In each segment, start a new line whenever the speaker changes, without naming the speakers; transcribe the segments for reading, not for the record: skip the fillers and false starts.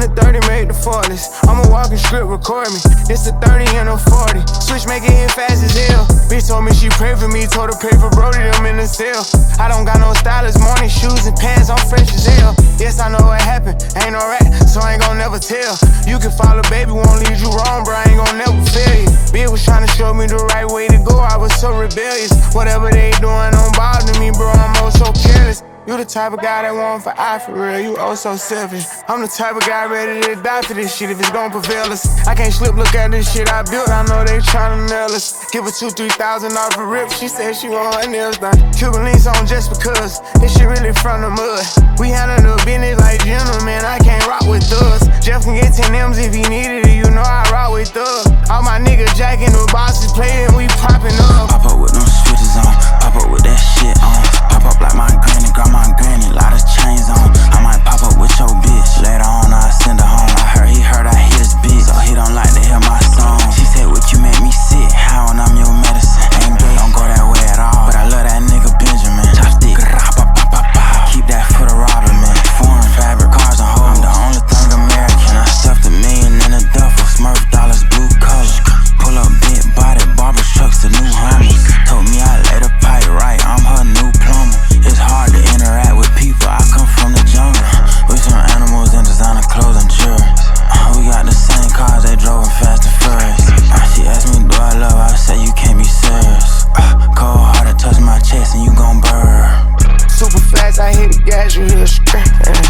the 30, make the 40s. I'm a walking script, record me. It's the 30 and a 40. Switch, make it hit fast as hell. Bitch told me she pray for me, told her pray for Brody, them in the cell. I don't got no stylist, morning shoes and pants, I'm fresh as hell. Yes, I know what happened, ain't no rat, so I ain't gon' never tell. You can follow, baby, won't lead you wrong, bro, I ain't gon' never fail you. Bitch was tryna show me the right way to go, I was so rebellious. Whatever they doing don't bother me, bro, I'm oh so careless. You the type of guy that want for eye for real, you oh so selfish. I'm the type of guy ready to die for this shit if it's gon' prevail us. I can't slip, look at this shit I built, I know they tryna nail us. Give her 2,000-3,000 off a rip, she said she want her nails done. Cuban links on just because, this shit really from the mud. We handle the business like gentlemen, I can't rock with thugs. Jeff can get 10 M's if he needed it, you know I rock with thugs. All my niggas jacking the bosses play and we popping up.
Pop up with them switches on, pop up with that shit on. Pop up like my granny, grandma and granny, lot of chains on. I might pop up with your bitch, later on I send her home. I heard he heard I hit his bitch, so he don't like to hear my song. She said, "What you make me sick? How and I'm your medicine." Ain't gay, don't go that way at all, but I love that nigga Benjamin. Chopstick, keep that for the robber, man. Foreign fabric, cars and hoes. I'm the only thing American. I stuffed $1 million in a duffel, Smurf dollars, blue colors. Pull up big body, barber trucks, the new Hummers. Told me I lay the pipe right, I'm her new plumber. It's hard to interact with people, I come from the jungle. We some animals in designer clothes and jewelry. We got the same cars, they drove fast and furious. She asked me, do I love her? I said, you can't be serious. Cold hearted, touch my chest and you gon' burn.
Super fast, I hit the gas, you hear a scream.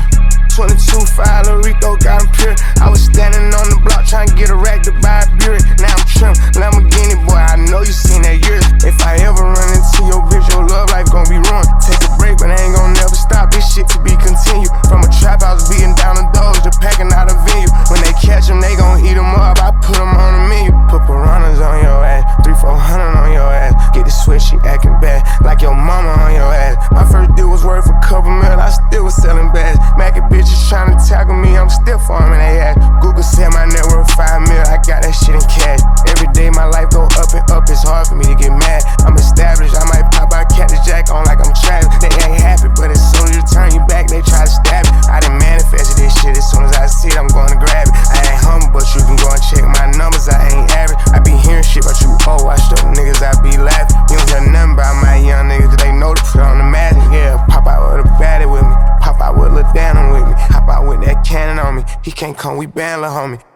22-5, Lil Rico got him pure. I was standing on the block trying to get a rack to buy a beer. Now I'm trim, Lamborghini boy, I know you seen that years. If I ever run into your bitch, your love life gon' be ruined. Take a break, but I ain't gon' never stop this shit to be continued. From a trap house beating down the doors to packing out a venue. When they catch them, they gon' eat them up, I put them on the menu. Put piranhas on your ass, 300-400 on your ass. Get the sweat, she acting bad, like your mama on your ass. My first deal was worth a couple mil, I still was selling bags. Mackie bitches tryna tackle me, I'm still farming they ass. Google said my net worth 5 mil, I got that shit in cash. Every day my life go up and up, it's hard for me to get mad. I'm established, I might pop out Cactus Jack on like I'm Travis. They ain't happy, but as soon as you turn your back, they try to stab it. I done manifested this shit, as soon as I see it, I'm gonna grab it. I ain't humble, but you can go and check my numbers, I ain't average. I be hearing shit about you, oh, I show niggas, I be laughing. You don't hear nothing about my young niggas, cause they know to put on the mask. Yeah, pop out with a baddie with me, pop out with Lil Dan with me, hop out with that cannon on me. He can't come, we ban lil' homie.